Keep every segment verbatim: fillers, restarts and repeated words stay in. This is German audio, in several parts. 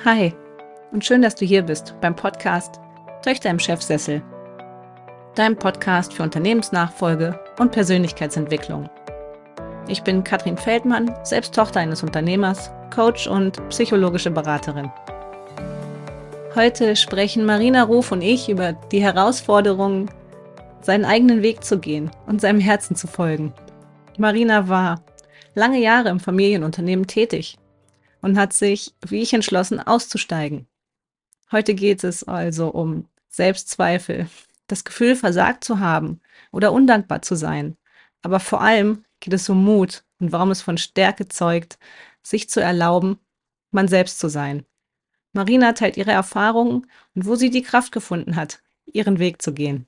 Hi und schön, dass du hier bist beim Podcast Töchter im Chefsessel, deinem Podcast für Unternehmensnachfolge und Persönlichkeitsentwicklung. Ich bin Katrin Feldmann, selbst Tochter eines Unternehmers, Coach und psychologische Beraterin. Heute sprechen Marina Ruf und ich über die Herausforderung, seinen eigenen Weg zu gehen und seinem Herzen zu folgen. Marina war lange Jahre im Familienunternehmen tätig und hat sich, wie ich, entschlossen, auszusteigen. Heute geht es also um Selbstzweifel, das Gefühl, versagt zu haben oder undankbar zu sein. Aber vor allem geht es um Mut und warum es von Stärke zeugt, sich zu erlauben, man selbst zu sein. Marina teilt ihre Erfahrungen und wo sie die Kraft gefunden hat, ihren Weg zu gehen.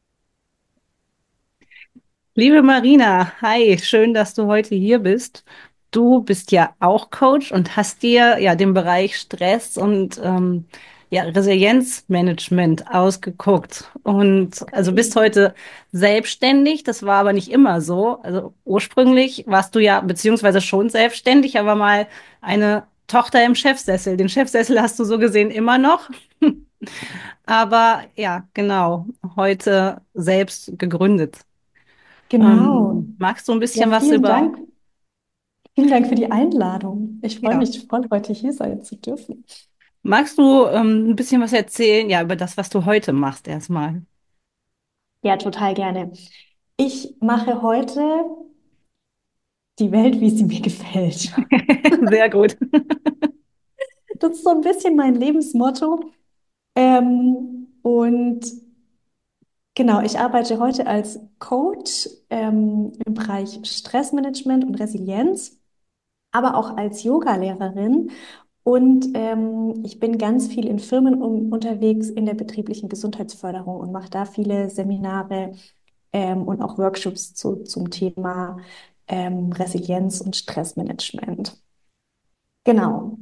Liebe Marina, hi, schön, dass du heute hier bist. Du bist ja auch Coach und hast dir ja den Bereich Stress und ähm, ja, Resilienzmanagement ausgeguckt und also bist heute selbstständig. Das war aber nicht immer so. Also ursprünglich warst du ja beziehungsweise schon selbstständig, aber mal eine Tochter im Chefsessel. Den Chefsessel hast du so gesehen immer noch. Aber ja, genau, heute selbst gegründet. Genau. Ähm, magst du ein Ja, bisschen was vielen über, Dank. Vielen Dank für die Einladung. Ich freue ja, mich voll, heute hier sein zu dürfen. magst du ähm, ein bisschen was erzählen, ja, über das, was du heute machst, erstmal? Ja, total gerne. Ich mache heute die Welt, wie sie mir gefällt. Sehr gut. Das ist so ein bisschen mein Lebensmotto. Ähm, und genau, ich arbeite heute als Coach ähm, im Bereich Stressmanagement und Resilienz, aber auch als Yogalehrerin. Und ähm, ich bin ganz viel in Firmen um, unterwegs in der betrieblichen Gesundheitsförderung und mache da viele Seminare ähm, und auch Workshops zu, zum Thema ähm, Resilienz und Stressmanagement. Genau,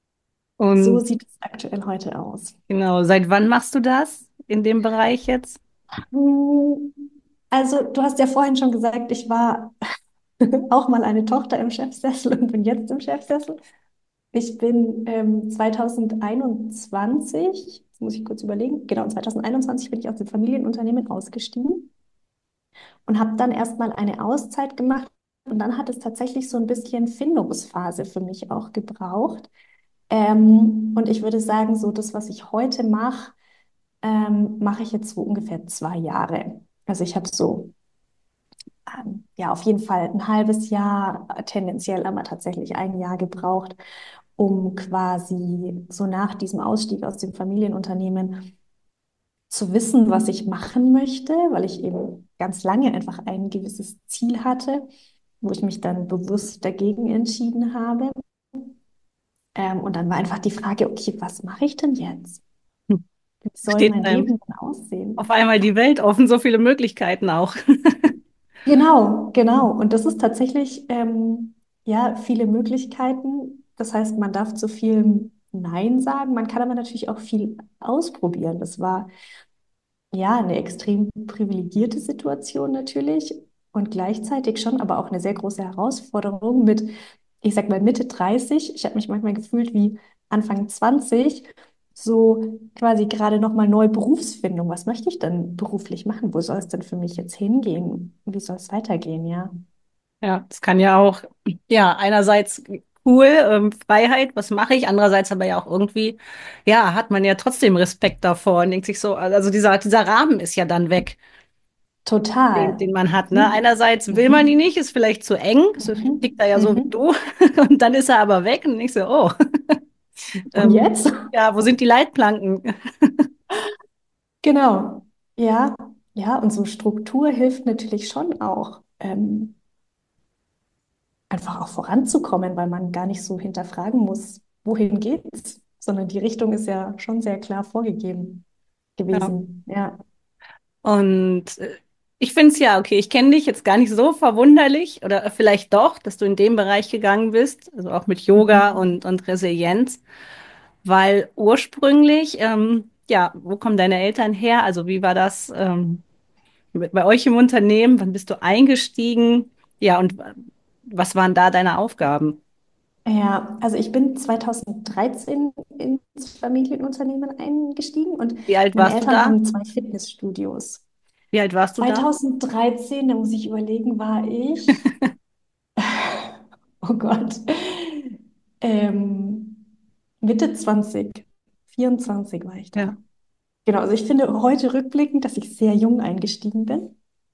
so Und sieht es aktuell heute aus. genau, seit wann machst du das in dem Bereich jetzt? Hm, Also, du hast ja vorhin schon gesagt, ich war auch mal eine Tochter im Chefsessel und bin jetzt im Chefsessel. Ich bin ähm, zwanzig einundzwanzig, jetzt muss ich kurz überlegen, genau, zwanzig einundzwanzig bin ich aus dem Familienunternehmen ausgestiegen und habe dann erstmal eine Auszeit gemacht. Und dann hat es tatsächlich so ein bisschen Findungsphase für mich auch gebraucht. Ähm, und ich würde sagen, so das, was ich heute mache, ähm, mache ich jetzt so ungefähr zwei Jahre. Also ich habe so, ähm, ja, auf jeden Fall ein halbes Jahr, tendenziell aber tatsächlich ein Jahr gebraucht, um quasi so nach diesem Ausstieg aus dem Familienunternehmen zu wissen, was ich machen möchte, weil ich eben ganz lange einfach ein gewisses Ziel hatte, wo ich mich dann bewusst dagegen entschieden habe. Ähm, und dann war einfach die Frage, okay, was mache ich denn jetzt? Hm. Wie soll Steht mein einem Leben dann auf aussehen? einmal die Welt offen, so viele Möglichkeiten auch. Genau, genau. Und das ist tatsächlich, ähm, ja, viele Möglichkeiten. Das heißt, man darf zu viel Nein sagen. Man kann aber natürlich auch viel ausprobieren. Das war ja eine extrem privilegierte Situation natürlich und gleichzeitig schon aber auch eine sehr große Herausforderung mit, ich sag mal, Mitte dreißig. Ich habe mich manchmal gefühlt wie Anfang zwanzig, so quasi gerade nochmal neue Berufsfindung. Was möchte ich denn beruflich machen? Wo soll es denn für mich jetzt hingehen? Wie soll es weitergehen? Ja. Ja, das kann ja auch, ja, einerseits cool, ähm, Freiheit, was mache ich? Andererseits aber ja auch irgendwie, ja, hat man ja trotzdem Respekt davor und denkt sich so, also dieser, dieser Rahmen ist ja dann weg, den, Total. den man hat, ne? Mhm. Einerseits will man ihn Mhm. nicht, ist vielleicht zu eng, so Mhm. tickt er ja so wie Mhm. du, und dann ist er aber weg und ich so, oh, Und ähm, jetzt? ja, wo sind die Leitplanken? Genau. Ja, ja, und so Struktur hilft natürlich schon auch. Ähm, einfach auch voranzukommen, weil man gar nicht so hinterfragen muss, wohin geht's, sondern die Richtung ist ja schon sehr klar vorgegeben Ja. gewesen. Ja. Und äh, ich finde es ja, okay, ich kenne dich jetzt gar nicht so verwunderlich oder vielleicht doch, dass du in dem Bereich gegangen bist, also auch mit Yoga Mhm. und, und Resilienz, weil ursprünglich, ähm, ja, wo kommen deine Eltern her? Also wie war das ähm, mit- bei euch im Unternehmen? Wann bist du eingestiegen? Ja, und äh, was waren da deine Aufgaben? Ja, also ich bin zweitausenddreizehn ins Familienunternehmen eingestiegen und Wie alt meine warst du Eltern da? haben zwei Fitnessstudios. Wie alt warst du da? zweitausenddreizehn, da muss ich überlegen, war ich, oh Gott, ähm, Mitte zwanzig, vierundzwanzig war ich Ja. da. Genau, also ich finde heute rückblickend, dass ich sehr jung eingestiegen bin.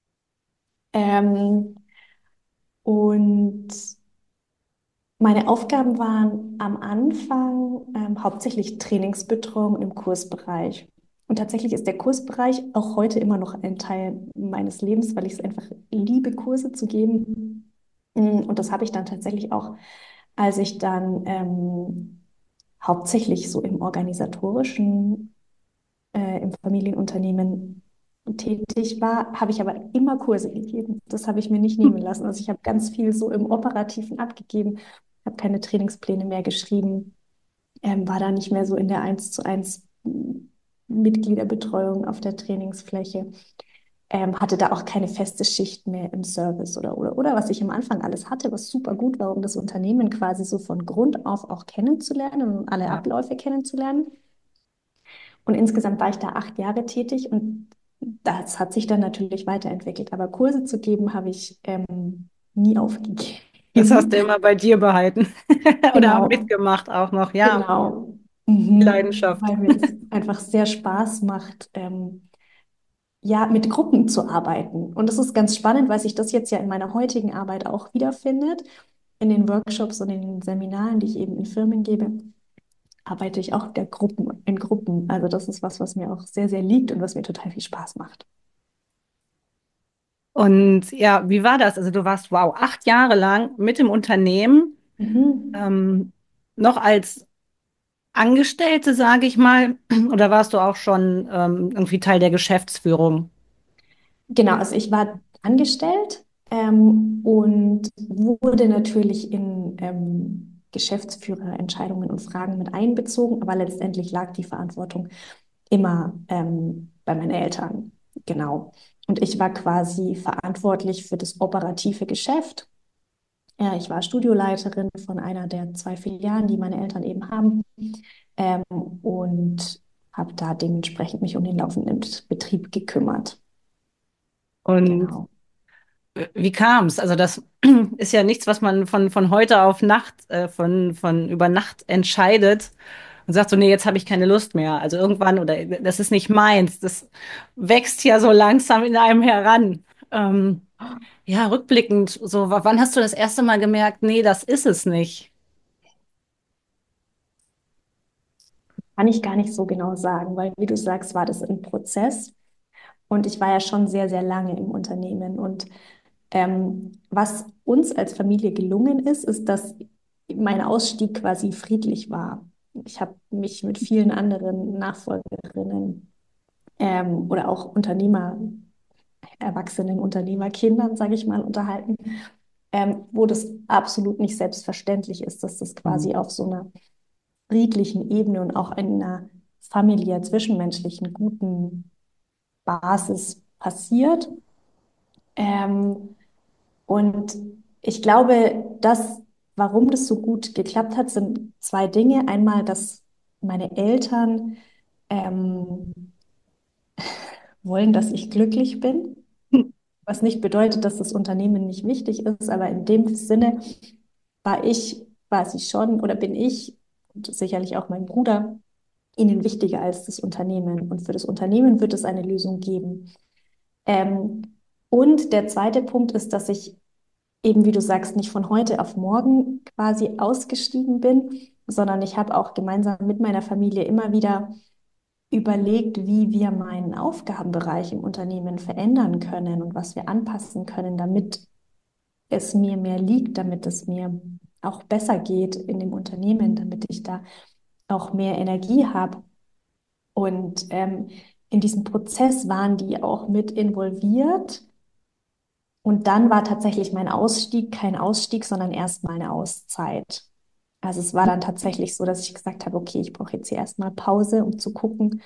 Ähm, und meine Aufgaben waren am Anfang ähm, hauptsächlich Trainingsbetreuung im Kursbereich. Und tatsächlich ist der Kursbereich auch heute immer noch ein Teil meines Lebens, weil ich es einfach liebe, Kurse zu geben. Mm, Und das habe ich dann tatsächlich auch, als ich dann ähm, hauptsächlich so im organisatorischen, äh, im Familienunternehmen tätig war, habe ich aber immer Kurse gegeben. Das habe ich mir nicht nehmen lassen. Also ich habe ganz viel so im Operativen abgegeben, habe keine Trainingspläne mehr geschrieben, ähm, war da nicht mehr so in der eins zu eins Mitgliederbetreuung auf der Trainingsfläche, ähm, hatte da auch keine feste Schicht mehr im Service oder, oder, oder, was ich am Anfang alles hatte, was super gut war, um das Unternehmen quasi so von Grund auf auch kennenzulernen und alle Ja. Abläufe kennenzulernen. Und insgesamt war ich da acht Jahre tätig und das hat sich dann natürlich weiterentwickelt. Aber Kurse zu geben, habe ich ähm, nie Das hast aufgegeben. du immer bei dir behalten. Oder Genau, mitgemacht auch noch. Ja, genau. die Mhm. Leidenschaft. Weil mir das einfach sehr Spaß macht, ähm, ja, mit Gruppen zu arbeiten. Und das ist ganz spannend, weil sich das jetzt ja in meiner heutigen Arbeit auch wiederfindet. In den Workshops und in den Seminaren, die ich eben in Firmen gebe, arbeite ich auch der Gruppen, in Gruppen. Also das ist was, was mir auch sehr, sehr liegt und was mir total viel Spaß macht. Und ja, wie war das? Also du warst, wow, acht Jahre lang mit dem Unternehmen, Mhm. ähm, noch als Angestellte, sage ich mal, oder warst du auch schon ähm, irgendwie Teil der Geschäftsführung? Genau, also ich war angestellt ähm, und wurde natürlich in ähm, Geschäftsführerentscheidungen und Fragen mit einbezogen, aber letztendlich lag die Verantwortung immer ähm, bei meinen Eltern. Genau. Und ich war quasi verantwortlich für das operative Geschäft. Ja, ich war Studioleiterin von einer der zwei Filialen, die meine Eltern eben haben, ähm, und habe da dementsprechend mich um den laufenden Betrieb gekümmert. Und Genau. wie kam es? Also das ist ja nichts, was man von, von heute auf Nacht, äh, von, von über Nacht entscheidet und sagt so, nee, jetzt habe ich keine Lust mehr. Also irgendwann, oder das ist nicht meins. Das wächst ja so langsam in einem heran. Ähm, ja, rückblickend, so, w- wann hast du das erste Mal gemerkt, nee, das ist es nicht? Kann ich gar nicht so genau sagen, weil wie du sagst, war das ein Prozess und ich war ja schon sehr, sehr lange im Unternehmen. Und ähm, was uns als Familie gelungen ist, ist, dass mein Ausstieg quasi friedlich war. Ich habe mich mit vielen anderen Nachfolgerinnen ähm, oder auch Unternehmer, erwachsenen Unternehmerkindern, sage ich mal, unterhalten, ähm, wo das absolut nicht selbstverständlich ist, dass das Hm. quasi auf so einer friedlichen Ebene und auch in einer familiär zwischenmenschlichen guten Basis passiert. Ähm, und ich glaube, dass, warum das so gut geklappt hat, sind zwei Dinge. Einmal, dass meine Eltern ähm, wollen, dass ich glücklich bin, was nicht bedeutet, dass das Unternehmen nicht wichtig ist, aber in dem Sinne war ich quasi schon oder bin ich und sicherlich auch mein Bruder ihnen wichtiger als das Unternehmen. Und für das Unternehmen wird es eine Lösung geben. Ähm, und der zweite Punkt ist, dass ich eben, wie du sagst, nicht von heute auf morgen quasi ausgestiegen bin, sondern ich habe auch gemeinsam mit meiner Familie immer wieder überlegt, wie wir meinen Aufgabenbereich im Unternehmen verändern können und was wir anpassen können, damit es mir mehr liegt, damit es mir auch besser geht in dem Unternehmen, damit ich da auch mehr Energie habe. Und ähm, in diesem Prozess waren die auch mit involviert. Und dann war tatsächlich mein Ausstieg kein Ausstieg, sondern erstmal eine Auszeit. Also es war dann tatsächlich so, dass ich gesagt habe, okay, ich brauche jetzt hier erstmal Pause, um zu gucken,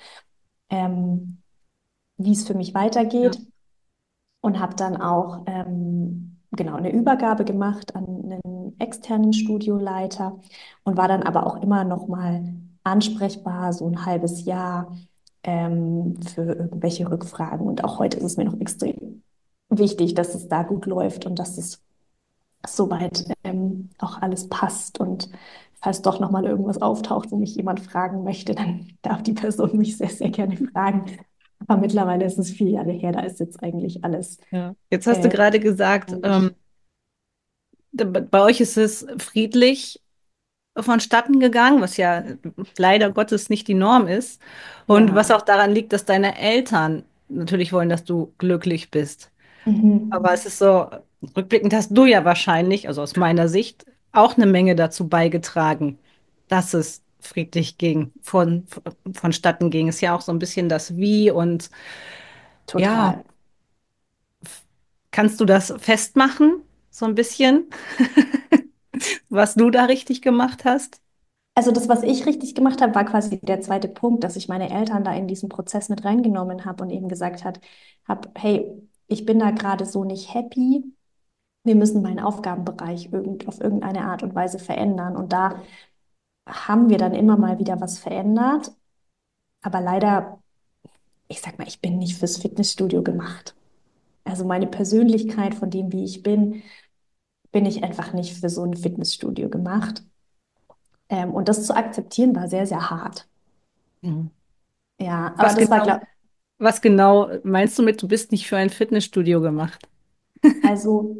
ähm, wie es für mich Ja. weitergeht. Und habe dann auch ähm, genau eine Übergabe gemacht an einen externen Studioleiter und war dann aber auch immer noch mal ansprechbar, so ein halbes Jahr ähm, für irgendwelche Rückfragen. Und auch heute ist es mir noch extrem wichtig, dass es da gut läuft und dass es soweit ähm, auch alles passt. Und falls doch noch mal irgendwas auftaucht, wo mich jemand fragen möchte, dann darf die Person mich sehr, sehr gerne fragen. Aber mittlerweile ist es vier Jahre her, da ist jetzt eigentlich alles Ja. Jetzt hast du äh, gerade gesagt, ähm, ruhig. bei euch ist es friedlich vonstatten gegangen, was ja leider Gottes nicht die Norm ist. Und was Ja. auch daran liegt, dass deine Eltern natürlich wollen, dass du glücklich bist. Aber es Mhm. ist so, rückblickend hast du ja wahrscheinlich, also aus meiner Sicht, auch eine Menge dazu beigetragen, dass es friedlich ging, von, vonstatten ging. Ist ja auch so ein bisschen das Wie und ja, Total. kannst du das festmachen, so ein bisschen, was du da richtig gemacht hast? Also das, was ich richtig gemacht habe, war quasi der zweite Punkt, dass ich meine Eltern da in diesen Prozess mit reingenommen habe und eben gesagt hat, hab, hey, ich bin da gerade so nicht happy. Wir müssen meinen Aufgabenbereich irgend, auf irgendeine Art und Weise verändern. Und da haben wir dann immer mal wieder was verändert. Aber leider, ich sag mal, ich bin nicht fürs Fitnessstudio gemacht. Also meine Persönlichkeit von dem, wie ich bin, bin ich einfach nicht für so ein Fitnessstudio gemacht. Ähm, und das zu akzeptieren war sehr, sehr hart. Mhm. Ja, aber Was das war, genau, glaube was genau meinst du mit, du bist nicht für ein Fitnessstudio gemacht? also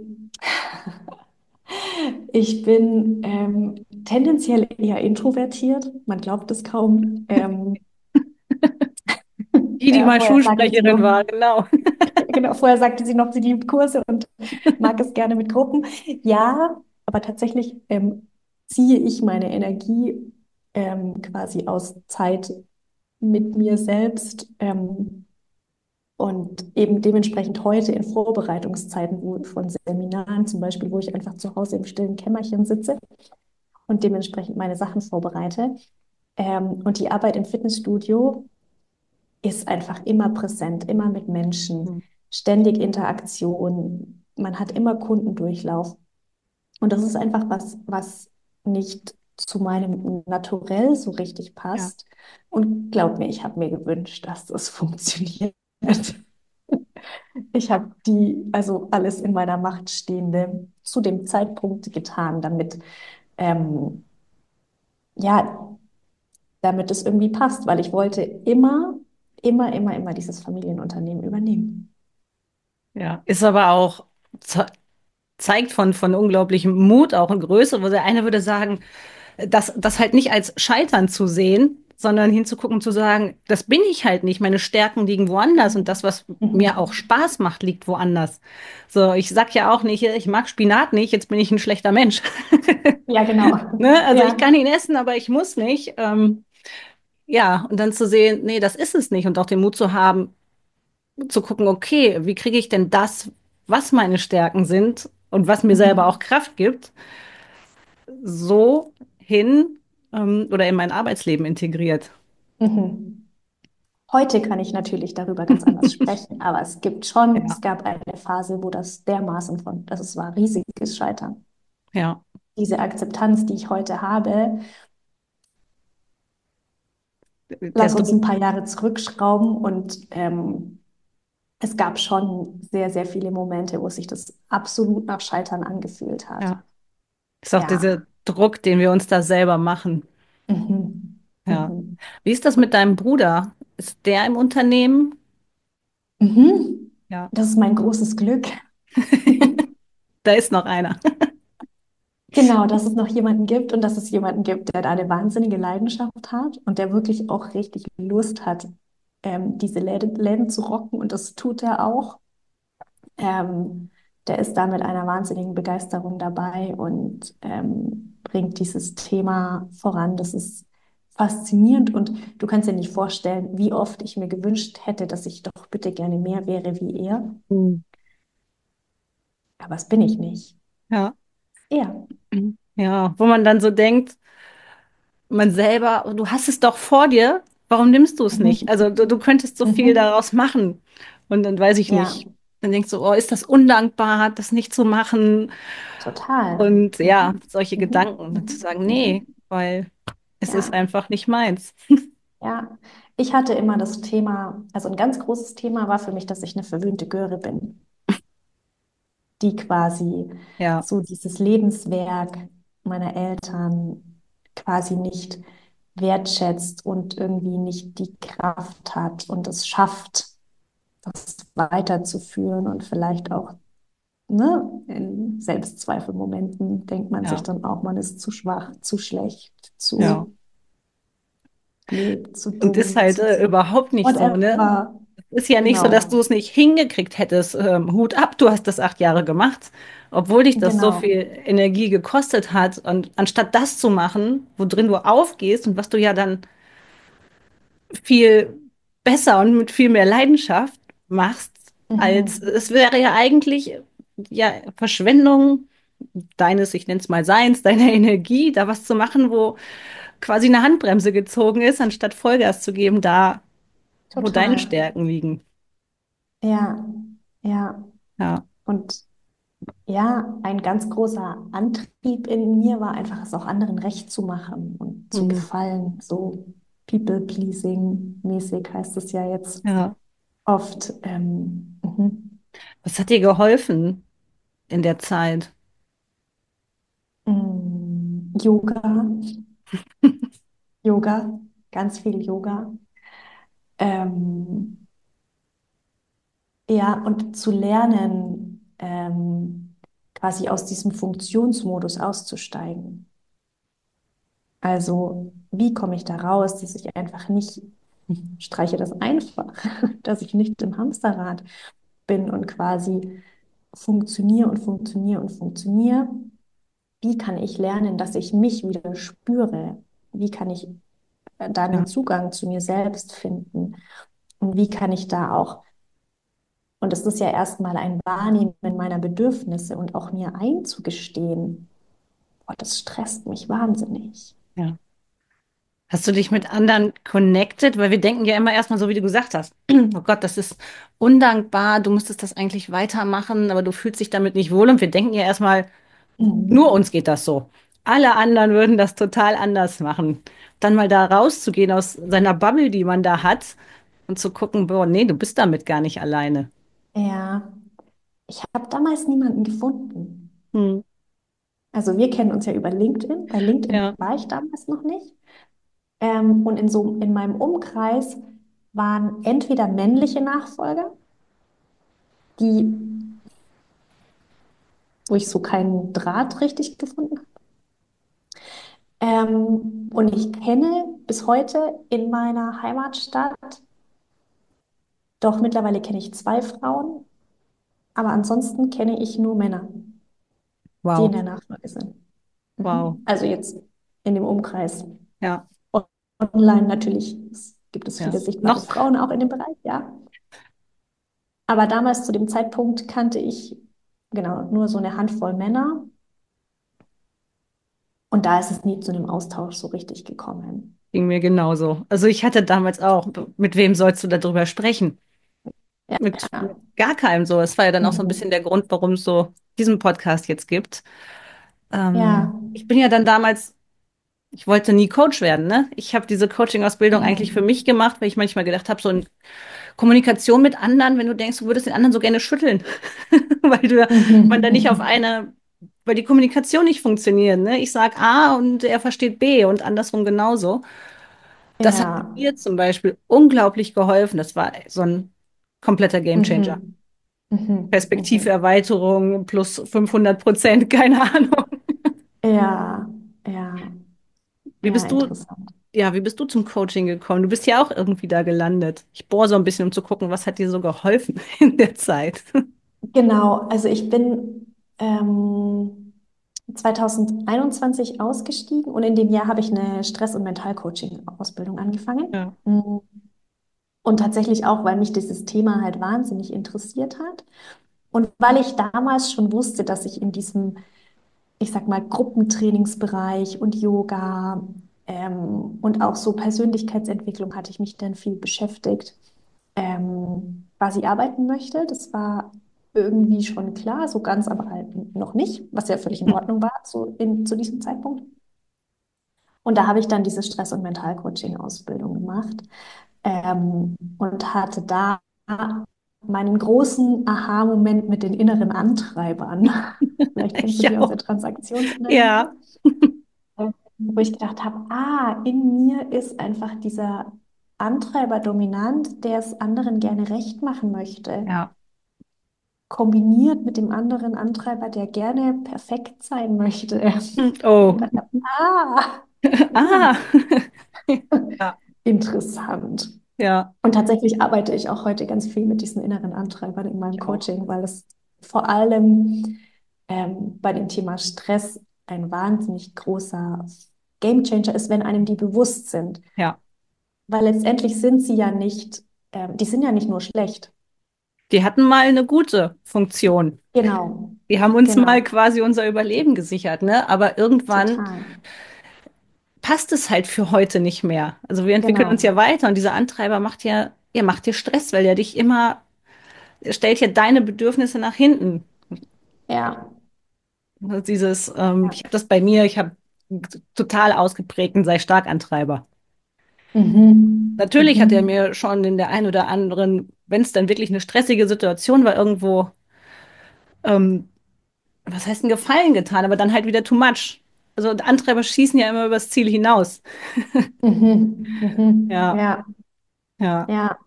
ich bin ähm, tendenziell eher introvertiert. Man glaubt es kaum. Ähm, Die, die ja, mal vorher sagte sie Schulsprecherin noch, war, genau. genau, vorher sagte sie noch, sie liebt Kurse und mag es gerne mit Gruppen. Ja, aber tatsächlich ähm, ziehe ich meine Energie ähm, quasi aus Zeit mit mir selbst. Ähm, Und eben dementsprechend heute in Vorbereitungszeiten wo, von Seminaren zum Beispiel, wo ich einfach zu Hause im stillen Kämmerchen sitze und dementsprechend meine Sachen vorbereite. Ähm, und die Arbeit im Fitnessstudio ist einfach immer präsent, immer mit Menschen, Hm. ständig Interaktion. Man hat immer Kundendurchlauf. Und das ist einfach was, was nicht zu meinem Naturell so richtig Ja, passt. Und glaub mir, ich habe mir gewünscht, dass das funktioniert. Ich habe die, also alles in meiner Macht Stehende zu dem Zeitpunkt getan, damit, ähm, ja, damit es irgendwie passt, weil ich wollte immer, immer, immer, immer dieses Familienunternehmen übernehmen. ja. Ist aber auch, ze zeigt von, von unglaublichem Mut auch und Größe, wo der eine würde sagen, das, das halt nicht als Scheitern zu sehen, sondern hinzugucken, zu sagen, das bin ich halt nicht. Meine Stärken liegen woanders und das, Mhm. was mir auch Mhm. Spaß macht, liegt woanders. So, ich sag ja auch nicht, ich mag Spinat nicht, jetzt bin ich ein schlechter Mensch. Ja, genau. Ne? Also ich kann Ja. ihn essen, aber ich muss nicht. Ähm, ja, und dann zu sehen, nee, das ist es nicht und auch den Mut zu haben, zu gucken, okay, wie kriege ich denn das, was meine Stärken sind und was mir selber auch Mhm. Kraft gibt, so hin, ähm, oder in mein Arbeitsleben integriert. Mhm. Heute kann ich natürlich darüber ganz anders sprechen, aber es gibt schon, Ja, es gab eine Phase, wo das dermaßen von, das es war riesiges Scheitern. ja. Diese Akzeptanz, die ich heute habe, Der lass uns Druck, ein paar Jahre zurückschrauben und ähm, es gab schon sehr, sehr viele Momente, wo sich das absolut nach Scheitern angefühlt hat. ja. Ist auch dieser Ja. Druck, den wir uns da selber machen. Mhm. Ja. Mhm. Wie ist das mit deinem Bruder? Ist der im Unternehmen? Mhm. Ja. Das ist mein großes Glück. Da ist noch einer. Genau, dass es noch jemanden gibt und dass es jemanden gibt, der da eine wahnsinnige Leidenschaft hat und der wirklich auch richtig Lust hat, ähm, diese Läden, Läden zu rocken. Und das tut er auch. Ähm, Der ist da mit einer wahnsinnigen Begeisterung dabei und ähm, bringt dieses Thema voran. Das ist faszinierend und du kannst dir nicht vorstellen, wie oft ich mir gewünscht hätte, dass ich doch bitte gerne mehr wäre wie er. Hm. Aber das bin ich nicht. Ja. Er. Ja, wo man dann so denkt, man selber, du hast es doch vor dir, warum nimmst du es nicht? Mhm. Also du, du könntest so viel Mhm. daraus machen. Und dann weiß ich Ja. nicht. dann denkst du, oh, ist das undankbar, das nicht zu machen? Total. Und ja, Mhm. solche Mhm. Gedanken, dann zu Mhm. sagen, nee, Mhm. weil es ist Ja, einfach nicht meins. ja. Ich hatte immer das Thema, also ein ganz großes Thema war für mich, dass ich eine verwöhnte Göre bin, die quasi Ja, so dieses Lebenswerk meiner Eltern quasi nicht wertschätzt und irgendwie nicht die Kraft hat und es schafft, das weiterzuführen und vielleicht auch, ne, in Selbstzweifelmomenten denkt man sich ja, dann auch, man ist zu schwach, zu schlecht, ja. zu blöd, zu Und ist dumm, halt zu äh, überhaupt nicht so, ne? whatever. Ist ja nicht so, dass du Genau, es nicht hingekriegt hättest. Ähm, Hut ab, du hast das acht Jahre gemacht, obwohl dich das so genau. viel Energie gekostet hat. Und anstatt das zu machen, worin du aufgehst und was du ja dann viel besser und mit viel mehr Leidenschaft machst, als Mhm. es wäre ja eigentlich ja Verschwendung deines, ich nenne es mal Seins, deiner Energie, da was zu machen, wo quasi eine Handbremse gezogen ist, anstatt Vollgas zu geben, da, wo deine Total. Stärken liegen. Ja, ja. Ja. Und ja, ein ganz großer Antrieb in mir war einfach, es auch anderen recht zu machen und zu Hm. gefallen. So People-pleasing-mäßig heißt es ja jetzt Ja. oft. Ähm, mhm. Was hat dir geholfen in der Zeit? Mm, Yoga, Yoga, ganz viel Yoga. Ähm, ja, und zu lernen, ähm, quasi aus diesem Funktionsmodus auszusteigen. Also, wie komme ich da raus, dass ich einfach nicht, ich streiche das einfach, dass ich nicht im Hamsterrad bin und quasi funktioniere und funktioniere und funktioniere. Wie kann ich lernen, dass ich mich wieder spüre? Wie kann ich äh, da einen Ja, Zugang zu mir selbst finden? Und wie kann ich da auch, und es ist ja erstmal ein Wahrnehmen meiner Bedürfnisse und auch mir einzugestehen, boah, das stresst mich wahnsinnig. ja. Hast du dich mit anderen connected? Weil wir denken ja immer erstmal so, wie du gesagt hast. Oh Gott, das ist undankbar, du müsstest das eigentlich weitermachen, aber du fühlst dich damit nicht wohl. Und wir denken ja erstmal, nur Mhm. uns geht das so. Alle anderen würden das total anders machen. Dann mal da rauszugehen aus seiner Bubble, die man da hat, und zu gucken, boah, nee, du bist damit gar nicht alleine. Ja, ich habe damals niemanden gefunden. Hm. Also wir kennen uns ja über LinkedIn. Bei LinkedIn Ja, war ich damals noch nicht. Ähm, und in so, in meinem Umkreis waren entweder männliche Nachfolger, die, wo ich so keinen Draht richtig gefunden habe. Ähm, und ich kenne bis heute in meiner Heimatstadt, doch mittlerweile kenne ich zwei Frauen, aber ansonsten kenne ich nur Männer, die in wow, der Nachfolge sind. wow. Mhm. Also jetzt in dem Umkreis. Ja, Online natürlich gibt es ja. viele sichtbare Noch Frauen auch in dem Bereich, ja. Aber damals zu dem Zeitpunkt kannte ich genau nur so eine Handvoll Männer und da ist es nie zu einem Austausch so richtig gekommen. ging mir genauso. Also ich hatte damals auch, mit wem sollst du darüber sprechen? Ja, Mit, mit ja. gar keinem so. Das war ja dann auch so ein bisschen Mhm. der Grund, warum es so diesen Podcast jetzt gibt. Ja. Ähm, ich bin ja dann damals, ich wollte nie Coach werden, ne? Ich habe diese Coaching-Ausbildung eigentlich für mich Mhm. gemacht, weil ich manchmal gedacht habe, so in Kommunikation mit anderen, wenn du denkst, du würdest den anderen so gerne schütteln, weil du man da nicht auf Mhm. eine, weil die Kommunikation nicht funktioniert, ne? Ich sage A und er versteht B und andersrum genauso. Das hat Ja. mir zum Beispiel unglaublich geholfen. Das war so ein kompletter Gamechanger. Mhm. Mhm. Mhm. Perspektiverweiterung plus fünfhundert Prozent, keine Ahnung. Ja, ja, Wie ja, bist du, interessant. ja, wie bist du zum Coaching gekommen? Du bist ja auch irgendwie da gelandet. Ich bohre so ein bisschen, um zu gucken, was hat dir so geholfen in der Zeit? Genau, also ich bin ähm, zwanzig einundzwanzig ausgestiegen und in dem Jahr habe ich eine Stress- und Mentalcoaching-Ausbildung angefangen. Ja, Mhm. Und tatsächlich auch, weil mich dieses Thema halt wahnsinnig interessiert hat und weil ich damals schon wusste, dass ich in diesem, ich sag mal, Gruppentrainingsbereich und Yoga ähm, und auch so Persönlichkeitsentwicklung hatte ich mich dann viel beschäftigt, ähm, quasi arbeiten möchte. Das war irgendwie schon klar, so ganz aber halt noch nicht, was ja völlig in Hm. Ordnung war, so in, zu diesem Zeitpunkt. Und da habe ich dann diese Stress- und Mentalcoaching-Ausbildung gemacht ähm, und hatte da meinen großen Aha-Moment mit den inneren Antreibern. Vielleicht kennst du Ich die aus der auch. Transaktionsanalyse, Ja. äh, wo ich gedacht habe, ah, in mir ist einfach dieser Antreiber dominant, der es anderen gerne recht machen möchte, Ja. kombiniert mit dem anderen Antreiber, der gerne perfekt sein möchte. Hm. Und Oh. gedacht habe, ah, Ah. hm, Ja. interessant. Ja. Und tatsächlich arbeite ich auch heute ganz viel mit diesen inneren Antreibern in meinem Ich auch. Coaching, weil es vor allem ähm, bei dem Thema Stress ein wahnsinnig großer Gamechanger ist, wenn einem die bewusst sind. Ja. Weil letztendlich sind sie ja nicht, ähm, die sind ja nicht nur schlecht. Die hatten mal eine gute Funktion. Genau, Die haben uns mal genau, quasi unser Überleben gesichert, ne? Aber irgendwann total. passt es halt für heute nicht mehr. Also wir entwickeln uns ja Genau, weiter und dieser Antreiber macht ja, er macht dir Stress, weil er dich immer, er stellt ja deine Bedürfnisse nach hinten. ja, Also dieses, ähm, ich ja. habe das bei mir, ich habe total ausgeprägten sei stark Antreiber. Mhm. Natürlich hat er Mhm. mir schon in der einen oder anderen, wenn es dann wirklich eine stressige Situation war, irgendwo, ähm, was heißt ein Gefallen getan, aber dann halt wieder too much. Also Antreiber schießen ja immer übers Ziel hinaus. Mhm. Mhm. Ja, Ja, ja. ja,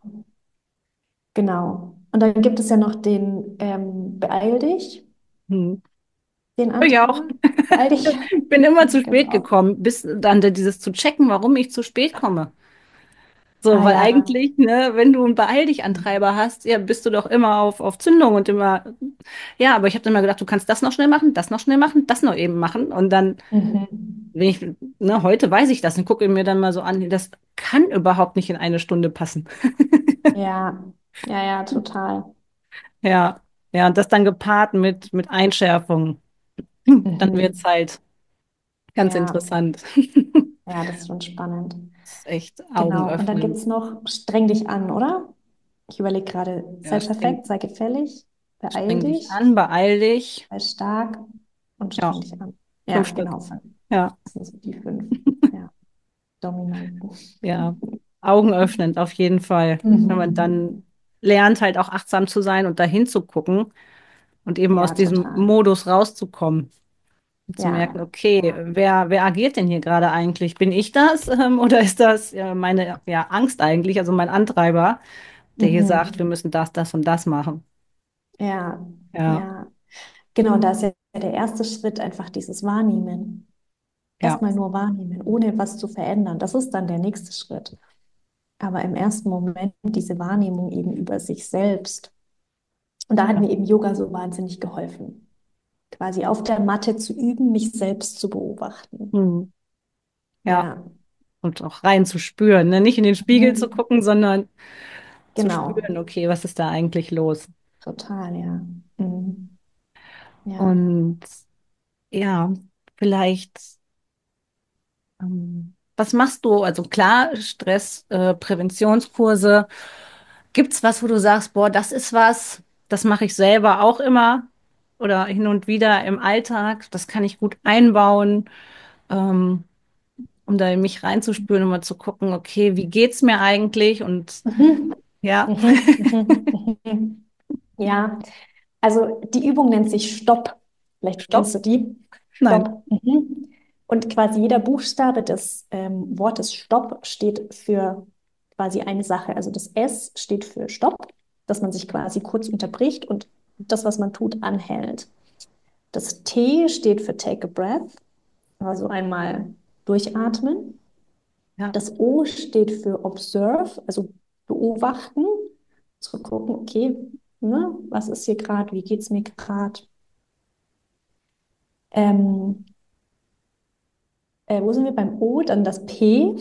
genau. Und dann gibt es ja noch den ähm, Beeil dich, Hm. den Ich auch. Antreiber. Beeil dich. Ich bin immer zu spät Genau. gekommen, bis dann dieses zu checken, warum ich zu spät komme. So, Ah weil ja. eigentlich, ne, wenn du einen Beeil dich Antreiber hast, ja, bist du doch immer auf, auf Zündung und immer, ja, aber ich habe dann immer gedacht, du kannst das noch schnell machen, das noch schnell machen, das noch eben machen. Und dann, Mhm. wenn ich, ne, heute weiß ich das und gucke mir dann mal so an, das kann überhaupt nicht in eine Stunde passen. Ja, ja, ja, total. Ja, ja, und das dann gepaart mit, mit Einschärfung, hm, dann wird's Mhm. halt ganz Ja, interessant. ja, das ist schon spannend. Das ist echt Genau. Und dann gibt augenöffnend. es noch streng dich an, oder? Ich überlege gerade, sei Ja, streng, perfekt, sei gefällig, beeil streng dich dich, an, beeil dich. sei stark und Ja, streng dich an. fünf Ja, Stück. genau. fünf. Ja, Das sind so die fünf. Ja, Dominanten. ja, augenöffnend auf jeden Fall. Wenn man Mhm. dann lernt, halt auch achtsam zu sein und dahin zu gucken und eben aus Ja, diesem total. Modus rauszukommen. Und zu merken, Ja, okay, ja. wer, wer agiert denn hier gerade eigentlich? Bin ich das, ähm, oder ist das äh, meine ja, Angst eigentlich, also mein Antreiber, der hier sagt, wir Mhm. müssen das, das und das machen? Ja, Ja, ja. Genau, da ist ja der erste Schritt einfach dieses Wahrnehmen. ja. Erstmal nur wahrnehmen, ohne was zu verändern. Das ist dann der nächste Schritt. Aber im ersten Moment diese Wahrnehmung eben über sich selbst. Und da hat Ja. mir eben Yoga so wahnsinnig geholfen. Quasi auf der Matte zu üben, mich selbst zu beobachten. Hm. Ja. Ja, Und auch rein zu spüren, ne? Nicht in den Spiegel zu mhm. gucken, sondern zu Genau. spüren, okay, was ist da eigentlich los? Total, ja. Mhm. Ja. Und ja, vielleicht, ähm, was machst du? Also klar, Stress, äh, Präventionskurse. Gibt's was, wo du sagst, boah, das ist was, das mache ich selber auch immer oder hin und wieder im Alltag, das kann ich gut einbauen, ähm, um da in mich reinzuspüren und mal zu gucken, okay, wie geht's mir eigentlich? Und Mhm. ja, Mhm. Mhm. Mhm. Ja, also die Übung nennt sich Stopp. Vielleicht kennst stopp, du die. nein, Stopp. Mhm. Und quasi jeder Buchstabe des ähm, Wortes Stopp steht für quasi eine Sache. Also das S steht für Stopp, dass man sich quasi kurz unterbricht und das, was man tut, anhält. Das T steht für Take a Breath, also einmal durchatmen. ja, Das O steht für Observe, also beobachten, zu gucken, okay, ne, was ist hier gerade, wie geht es mir gerade? Ähm, äh, wo sind wir beim O? Dann das P.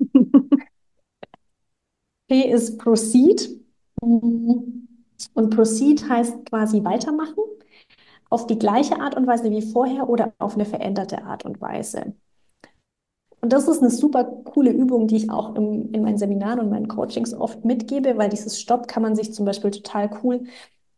P ist Proceed. Mhm. Und Proceed heißt quasi weitermachen auf die gleiche Art und Weise wie vorher oder auf eine veränderte Art und Weise. Und das ist eine super coole Übung, die ich auch im, in meinen Seminaren und meinen Coachings oft mitgebe, weil dieses Stopp kann man sich zum Beispiel total cool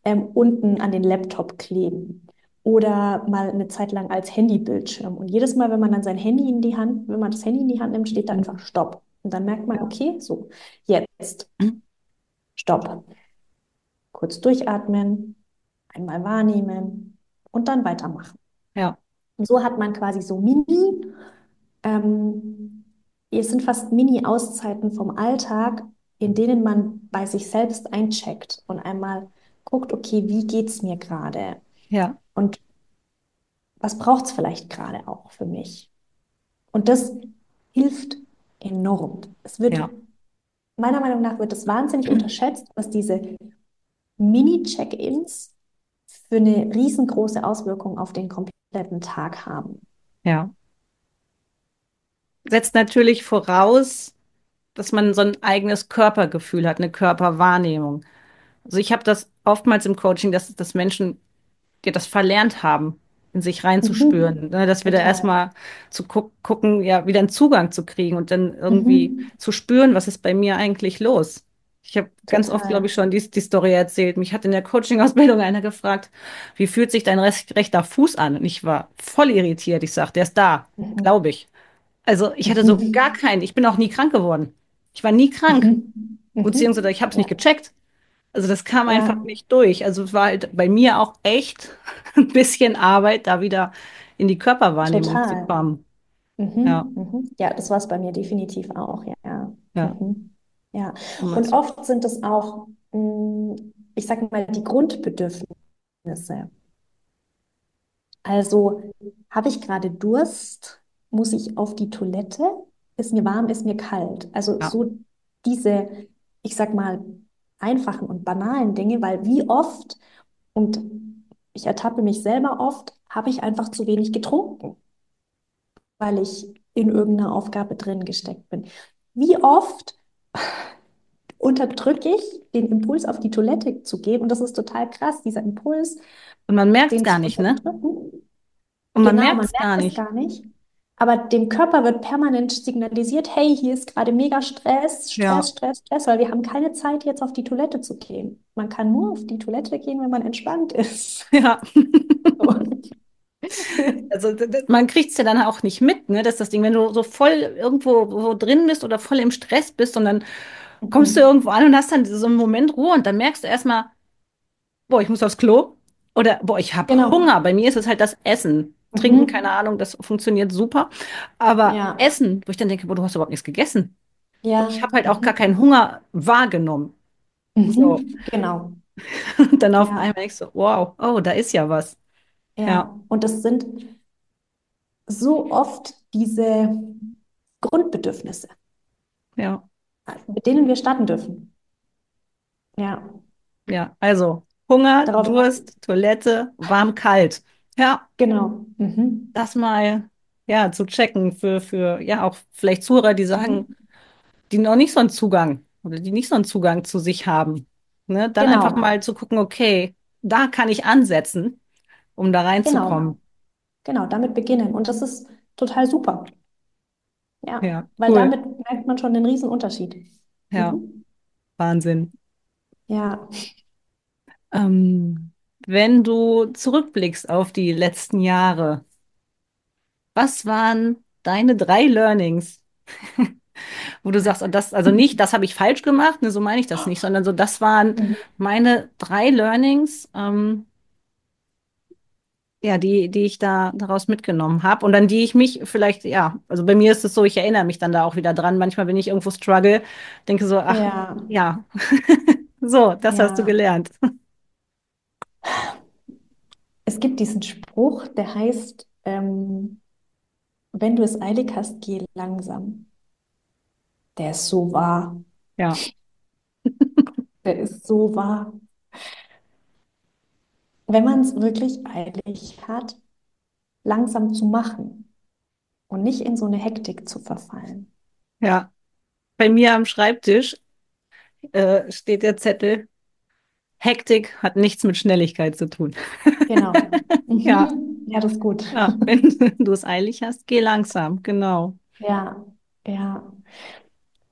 ähm, unten an den Laptop kleben oder mal eine Zeit lang als Handybildschirm. Und jedes Mal, wenn man dann sein Handy in die Hand, wenn man das Handy in die Hand nimmt, steht da einfach Mhm. Stopp. Und dann merkt man, Ja. okay, so, jetzt, Mhm. Stopp. Kurz durchatmen, einmal wahrnehmen und dann weitermachen. Ja, Und so hat man quasi so Mini, ähm, es sind fast Mini-Auszeiten vom Alltag, in denen man bei sich selbst eincheckt und einmal guckt, okay, wie geht's mir gerade? ja, Und was braucht es vielleicht gerade auch für mich? Und das hilft enorm. Es wird, ja. meiner Meinung nach, wird es wahnsinnig unterschätzt, was diese Mini-Check-ins für eine riesengroße Auswirkung auf den kompletten Tag haben. Ja. Setzt natürlich voraus, dass man so ein eigenes Körpergefühl hat, eine Körperwahrnehmung. Also ich habe das oftmals im Coaching, dass, dass Menschen die das verlernt haben, in sich reinzuspüren. Mhm. Ne? Dass wir da Total. erstmal zu gu gucken, ja, wieder einen Zugang zu kriegen und dann irgendwie Mhm. zu spüren, was ist bei mir eigentlich los. Ich habe ganz oft, glaube Total. ich, schon die, die Story erzählt. Mich hat in der Coaching-Ausbildung einer gefragt, wie fühlt sich dein recht, rechter Fuß an? Und ich war voll irritiert. Ich sage, der ist da, Mhm. glaube ich. Also ich hatte so gar Mhm. keinen, ich bin auch nie krank geworden. Ich war nie krank, Mhm. beziehungsweise Mhm. ich habe es nicht Ja, gecheckt. Also das kam einfach ja, nicht durch. Also es war halt bei mir auch echt ein bisschen Arbeit, da wieder in die Körperwahrnehmung zu total. kommen. Ja, Mhm. Mhm. Ja, das war es bei mir definitiv auch, ja. ja. Mhm. Ja. Immer Und zu- oft sind es auch, mh, ich sag mal, die Grundbedürfnisse. Also habe ich gerade Durst? Muss ich auf die Toilette? Ist mir warm? Ist mir kalt? Also Ja. so diese, ich sag mal, einfachen und banalen Dinge, weil wie oft, und ich ertappe mich selber oft, habe ich einfach zu wenig getrunken, weil ich in irgendeiner Aufgabe drin gesteckt bin. Wie oft unterdrücke ich den Impuls, auf die Toilette zu gehen? Und das ist total krass, dieser Impuls, Und man merkt es den gar zu nicht, ne? unterdrücken. Und man Genau, merkt man es merkt gar es nicht. gar nicht. Aber dem Körper wird permanent signalisiert, hey, hier ist gerade mega Stress, Ja, Stress, Stress, Stress, weil wir haben keine Zeit, jetzt auf die Toilette zu gehen. Man kann nur auf die Toilette gehen, wenn man entspannt ist. ja. Und Also d- d- man kriegt es ja dann auch nicht mit, ne? Das ist das Ding, wenn du so voll irgendwo so drin bist oder voll im Stress bist und dann kommst du Mhm. irgendwo an und hast dann so einen Moment Ruhe und dann merkst du erstmal, boah, ich muss aufs Klo. Oder, boah, ich habe Genau. Hunger. Bei mir ist es halt das Essen. Trinken, keine Mhm. Ahnung, das funktioniert super. Aber Ja, Essen, wo ich dann denke, boah, du hast überhaupt nichts gegessen. Und ich ja, habe halt auch gar mhm. keinen Hunger wahrgenommen. So. Mhm. Genau. Und dann auf Ja, einmal ich so, wow, oh, da ist ja was. Ja, ja. Und das sind so oft diese Grundbedürfnisse, ja, mit denen wir starten dürfen. Ja, ja. Also Hunger, darauf, Durst, Toilette, warm, kalt. Ja, genau. Mhm. das mal, ja, zu checken für, für, ja, auch vielleicht Zuhörer, die sagen, Mhm. die noch nicht so einen Zugang oder die nicht so einen Zugang zu sich haben. Ne? Dann einfach Genau, mal zu gucken, okay, da kann ich ansetzen, um da genau, reinzukommen. genau, damit beginnen. Und das ist total super. Ja, Ja, weil cool. damit merkt man schon den riesen Unterschied. Ja, Mhm. Wahnsinn. Ja, Ähm, wenn du zurückblickst auf die letzten Jahre, was waren deine drei Learnings, wo du sagst, und das, also nicht, das habe ich falsch gemacht, ne, so meine ich das nicht, sondern so, das waren mhm. meine drei Learnings, ähm, ja, die, die ich da daraus mitgenommen habe und an die ich mich vielleicht, ja, also bei mir ist es so, ich erinnere mich dann da auch wieder dran. Manchmal, wenn ich irgendwo struggle, denke so, ach, Ja, ja, so, das hast du ja. gelernt. Es gibt diesen Spruch, der heißt, ähm, wenn du es eilig hast, geh langsam. Der ist so wahr. Ja, Der ist so wahr. Wenn man es wirklich eilig hat, langsam zu machen und nicht in so eine Hektik zu verfallen. ja. Bei mir am Schreibtisch äh, steht der Zettel, Hektik hat nichts mit Schnelligkeit zu tun. Genau. Ja, Mhm. Ja, das ist gut. ja, wenn du es eilig hast, geh langsam, genau. Ja, ja,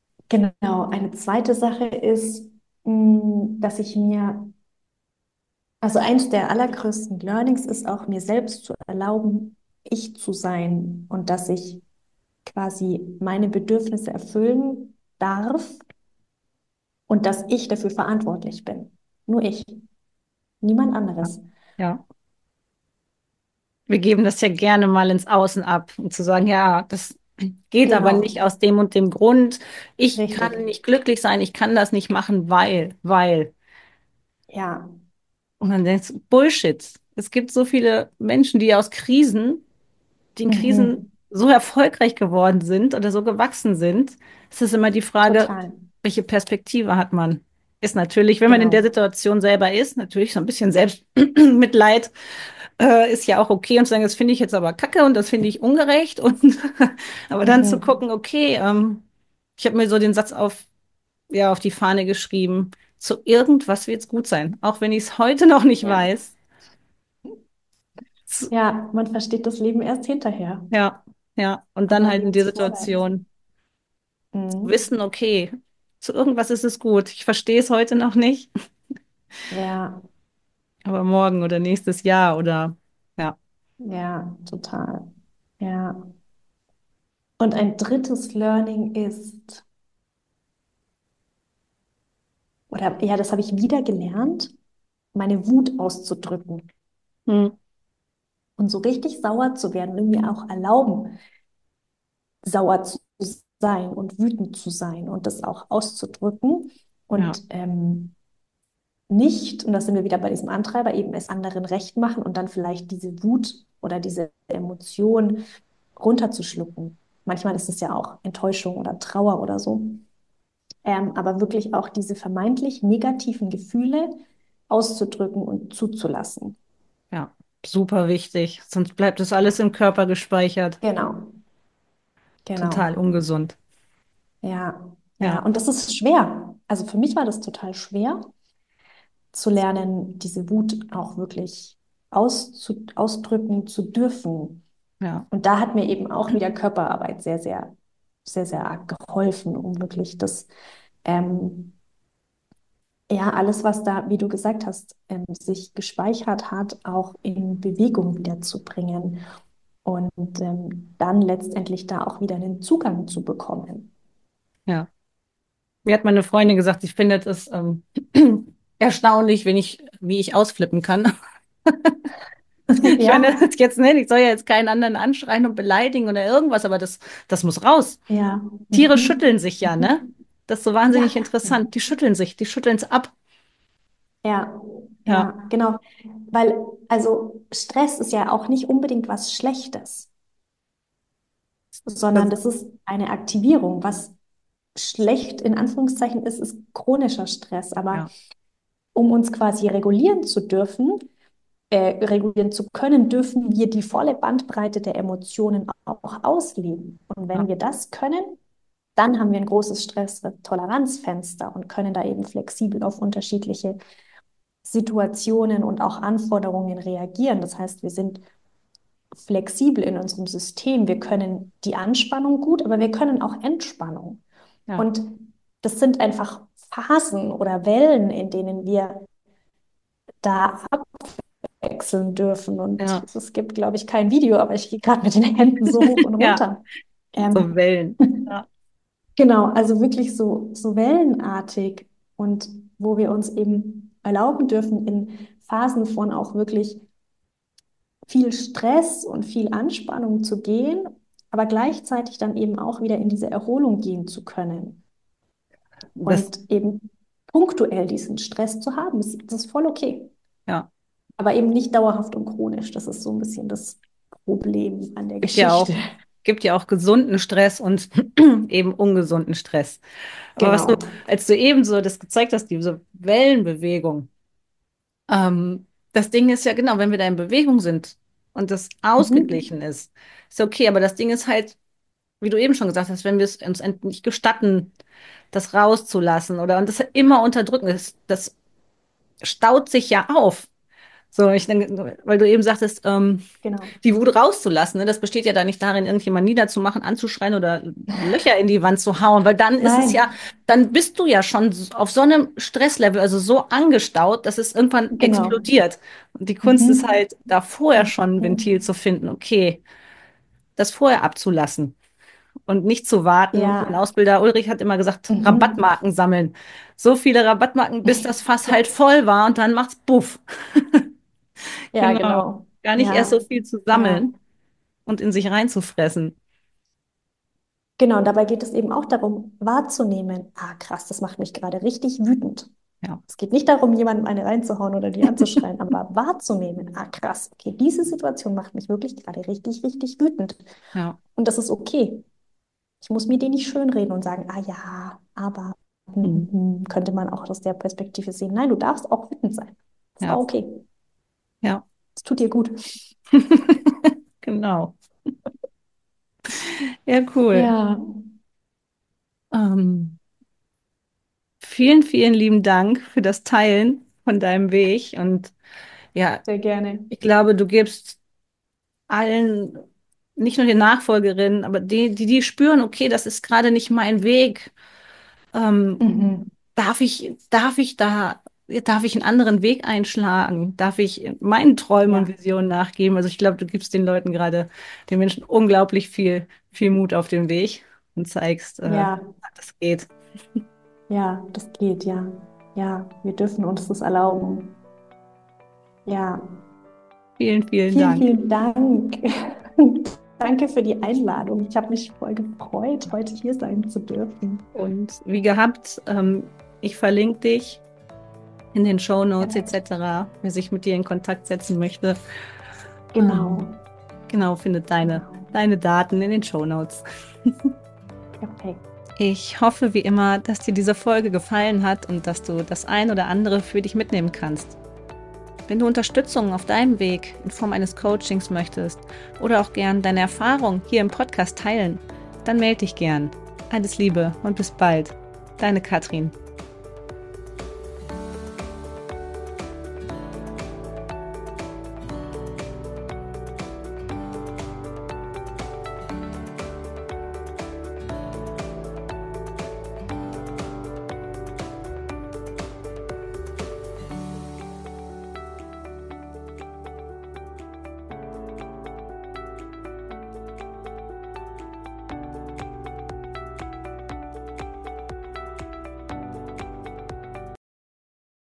genau. Eine zweite Sache ist, mh, dass ich mir Also eins der allergrößten Learnings ist auch mir selbst zu erlauben, ich zu sein und dass ich quasi meine Bedürfnisse erfüllen darf und dass ich dafür verantwortlich bin. Nur ich, niemand Ja. anderes. Ja. Wir geben das ja gerne mal ins Außen ab, um zu sagen, ja, das geht aber nicht Genau, aus dem und dem Grund. Ich kann richtig. nicht glücklich sein, ich kann das nicht machen, weil, weil. Ja. Und dann denkst du, Bullshit. Es gibt so viele Menschen, die aus Krisen, die in Krisen Mhm. so erfolgreich geworden sind oder so gewachsen sind. Es ist immer die Frage, Total. welche Perspektive hat man? Ist natürlich, wenn man in der Genau. Situation selber ist, natürlich so ein bisschen Selbstmitleid äh, ist ja auch okay und zu sagen, das finde ich jetzt aber kacke und das finde ich ungerecht. Und aber dann zu Mhm. gucken, okay, ähm, ich habe mir so den Satz auf, ja, auf die Fahne geschrieben, zu irgendwas wird es gut sein, auch wenn ich es heute noch nicht Ja. weiß. Z- Ja, man versteht das Leben erst hinterher. Ja, ja. Und Und dann man halt in lebt der es vorwärts. Situation Mhm. wissen, okay, zu irgendwas ist es gut. Ich verstehe es heute noch nicht, Ja, aber morgen oder nächstes Jahr oder ja. ja, total. Ja. Und ein drittes Learning ist, oder ja, das habe ich wieder gelernt, meine Wut auszudrücken Hm, und so richtig sauer zu werden und mir auch erlauben, sauer zu sein und wütend zu sein und das auch auszudrücken ja, und ähm, nicht, und da sind wir wieder bei diesem Antreiber, eben es anderen recht machen und dann vielleicht diese Wut oder diese Emotion runterzuschlucken. Manchmal ist es ja auch Enttäuschung oder Trauer oder so. Ähm, aber wirklich auch diese vermeintlich negativen Gefühle auszudrücken und zuzulassen. ja. Super wichtig. Sonst bleibt das alles Ja, im Körper gespeichert. genau, Total genau. ungesund. Ja, ja. Ja, Und das ist schwer. Also für mich war das total schwer zu lernen, diese Wut auch wirklich auszu ausdrücken zu dürfen. ja, Und da hat mir eben auch wieder Körperarbeit sehr, sehr, sehr, sehr arg geholfen, um wirklich das, ähm, ja, alles, was da, wie du gesagt hast, ähm, sich gespeichert hat, auch in Bewegung wieder zu bringen und ähm, dann letztendlich da auch wieder einen Zugang zu bekommen. ja. Mir hat meine Freundin gesagt, sie findet es ähm, erstaunlich, wenn ich, wie ich ausflippen kann. Ich meine, Ja, das ist jetzt, ne, ich soll ja jetzt keinen anderen anschreien und beleidigen oder irgendwas, aber das, das muss raus. ja, Tiere mhm. schütteln sich ja, ne? Mhm. Das ist so wahnsinnig Ja, interessant. Die mhm. schütteln sich, die schütteln es ab. Ja, Ja, ja, genau. Weil, also Stress ist ja auch nicht unbedingt was Schlechtes, sondern das, das ist eine Aktivierung. Was schlecht in Anführungszeichen ist, ist chronischer Stress. Aber ja, um uns quasi regulieren zu dürfen, äh, regulieren zu können, dürfen wir die volle Bandbreite der Emotionen auch ausleben. Und ja, wenn wir das können, dann haben wir ein großes Stress-Toleranzfenster und können da eben flexibel auf unterschiedliche Situationen und auch Anforderungen reagieren. Das heißt, wir sind flexibel in unserem System. Wir können die Anspannung gut, aber wir können auch Entspannung. ja, Und das sind einfach Phasen oder Wellen, in denen wir da abwechseln dürfen. Und ja, es gibt, glaube ich, kein Video, aber ich gehe gerade mit den Händen so hoch und ja, runter. so Ähm, Wellen. Ja, genau, also wirklich so, so wellenartig und wo wir uns eben erlauben dürfen, in Phasen von auch wirklich viel Stress und viel Anspannung zu gehen, aber gleichzeitig dann eben auch wieder in diese Erholung gehen zu können das, und eben punktuell diesen Stress zu haben. Das, das ist voll okay, ja. aber eben nicht dauerhaft und chronisch. Das ist so ein bisschen das Problem an der Gibt ja Geschichte. auch, gibt ja auch gesunden Stress und eben ungesunden Stress. Aber was du, Genau. als du eben so das gezeigt hast, diese Wellenbewegung, ähm, das Ding ist ja genau, wenn wir da in Bewegung sind und das ausgeglichen Mhm. ist, ist okay, aber das Ding ist halt, wie du eben schon gesagt hast, wenn wir es uns nicht gestatten, das rauszulassen oder und das immer unterdrücken, das, das staut sich ja auf. So, ich denke, weil du eben sagtest, ähm, Genau. die Wut rauszulassen, ne? Das besteht ja da nicht darin, irgendjemand niederzumachen, anzuschreien oder Löcher in die Wand zu hauen, weil dann ist es ja, Nein, dann bist du ja schon auf so einem Stresslevel, also so angestaut, dass es irgendwann genau. explodiert. Und die Kunst ist Mhm. halt, da vorher schon ein Ventil Mhm. zu finden, okay, das vorher abzulassen und nicht zu warten. Mein Ja. Ausbilder Ulrich hat immer gesagt, Mhm. Rabattmarken sammeln. So viele Rabattmarken, bis das Fass halt voll war und dann macht's Buff. Ja, Genau. genau. Gar nicht erst so Ja, viel zu ja. sammeln und in sich reinzufressen. Genau, und dabei geht es eben auch darum, wahrzunehmen, ah krass, das macht mich gerade richtig wütend. Ja, Es geht nicht darum, jemandem eine reinzuhauen oder die anzuschreien, aber wahrzunehmen, ah krass, okay, diese Situation macht mich wirklich gerade richtig, richtig wütend. ja, Und das ist okay. Ich muss mir die nicht schönreden und sagen, ah ja, aber hm, hm, hm, hm, könnte man auch aus der Perspektive sehen. Nein, du darfst auch wütend sein. Ist auch ja, okay. ja. Es tut dir gut. Genau. Ja, cool. Ja, Ähm, vielen, vielen lieben Dank für das Teilen von deinem Weg. Und ja, sehr gerne. ich glaube, du gibst allen, nicht nur den Nachfolgerinnen, aber die, die, die spüren, okay, das ist gerade nicht mein Weg. Ähm, Mhm. darf ich, darf ich da, darf ich einen anderen Weg einschlagen? Darf ich meinen Träumen und Ja, Visionen nachgeben? Also ich glaube, du gibst den Leuten gerade, den Menschen unglaublich viel, viel Mut auf den Weg und zeigst, äh, ja, das geht. ja, das geht, ja. Ja, wir dürfen uns das erlauben. Ja, Vielen, vielen vielen, Dank. vielen Dank. Danke für die Einladung. Ich habe mich voll gefreut, heute hier sein zu dürfen. Und wie gehabt, ähm, ich verlinke dich in den Shownotes Perfekt. et cetera, wer sich mit dir in Kontakt setzen möchte. Ähm, Genau, genau, findet deine, genau. deine Daten in den Shownotes. Perfekt. Ich hoffe wie immer, dass dir diese Folge gefallen hat und dass du das ein oder andere für dich mitnehmen kannst. Wenn du Unterstützung auf deinem Weg in Form eines Coachings möchtest oder auch gern deine Erfahrung hier im Podcast teilen, dann melde dich gern. Alles Liebe und bis bald. Deine Katrin.